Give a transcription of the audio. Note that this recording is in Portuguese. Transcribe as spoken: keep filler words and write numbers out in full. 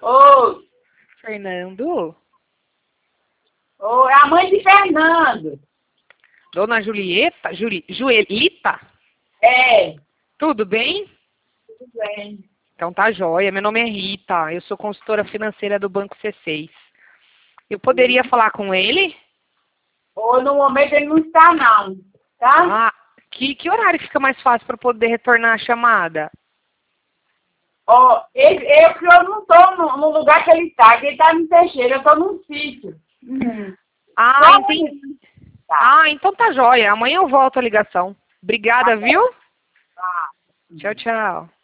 Ô, Fernando? ô, é a mãe de Fernando. Dona Julieta? Juli, Joelita? É. Tudo bem? Tudo bem. Então tá jóia. Meu nome é Rita. Eu sou consultora financeira do Banco C seis. Eu poderia Hum. falar com ele? Ou no momento ele não está, não. Tá? Ah, que, que horário fica mais fácil para poder retornar a chamada? Ó, ele, eu, que eu não estou no, no lugar que ele está, que ele está no Teixeira, eu estou num sítio. Uhum. Ah, Só entendi. Tá. Ah, então tá jóia. Amanhã eu volto a ligação. Obrigada, Tá. viu? Tá. Tchau, tchau.